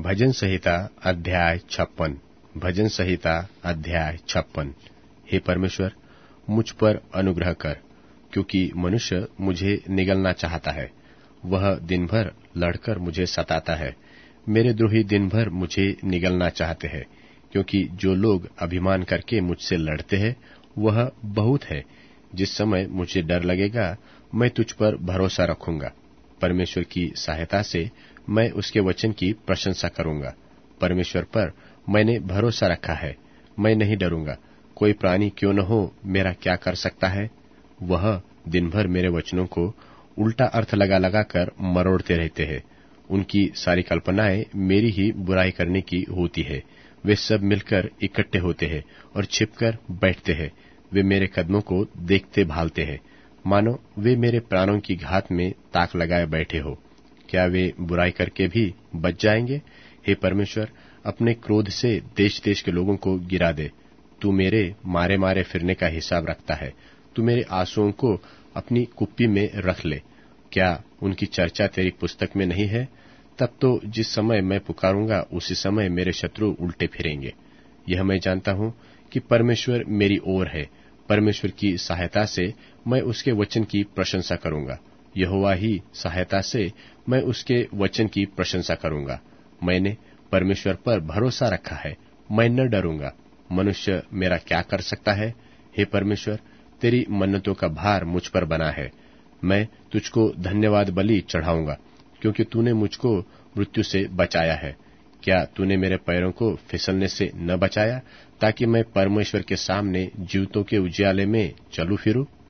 भजन संहिता अध्याय 56। भजन संहिता अध्याय 56। हे परमेश्वर, मुझ पर अनुग्रह कर, क्योंकि मनुष्य मुझे निगलना चाहता है। वह दिन भर लड़कर मुझे सताता है। मेरे द्रोही दिन भर मुझे निगलना चाहते हैं, क्योंकि जो लोग अभिमान करके मुझसे लड़ते हैं वह बहुत है। जिस समय मुझे डर लगेगा, मैं तुझ पर भरोसा रखूंगा। परमेश्वर की सहायता से मैं उसके वचन की प्रशंसा करूंगा। परमेश्वर पर मैंने भरोसा रखा है, मैं नहीं डरूंगा। कोई प्राणी क्यों न हो, मेरा क्या कर सकता है? वह दिन भर मेरे वचनों को उल्टा अर्थ लगा लगाकर मरोड़ते रहते हैं। उनकी सारी कल्पनाएं मेरी ही बुराई करने की होती है। वे सब मिलकर इकट्ठे होते हैं और छिपकर बैठते हैं। वे मेरे कदमों को देखते भालते हैं, मानो वे मेरे प्राणों की घात में ताक लगाए बैठे हो। क्या वे बुराई करके भी बच जाएंगे? हे परमेश्वर, अपने क्रोध से देश देश के लोगों को गिरा दे। तू मेरे मारे मारे फिरने का हिसाब रखता है। तू मेरे आंसुओं को अपनी कुप्पी में रख ले। क्या उनकी चर्चा तेरी पुस्तक में नहीं है? तब तो जिस समय मैं पुकारूंगा उसी समय मेरे शत्रु उल्टे फिरेंगे। यह मैं जानता हूं कि परमेश्वर मेरी ओर है। परमेश्वर की सहायता से मैं उसके वचन की प्रशंसा करूंगा। यहोवा ही सहायता से मैं उसके वचन की प्रशंसा करूंगा। मैंने परमेश्वर पर भरोसा रखा है, मैं न डरूंगा। मनुष्य मेरा क्या कर सकता है? हे परमेश्वर, तेरी मन्नतों का भार मुझ पर बना है। मैं तुझको धन्यवाद बलि चढ़ाऊंगा, क्योंकि तूने मुझको मृत्यु से बचाया है। क्या तूने मेरे पैरों को फिसलने से न बचाया, ताकि मैं परमेश्वर के सामने जीवितों के उजियाले में चलूं फिरूं?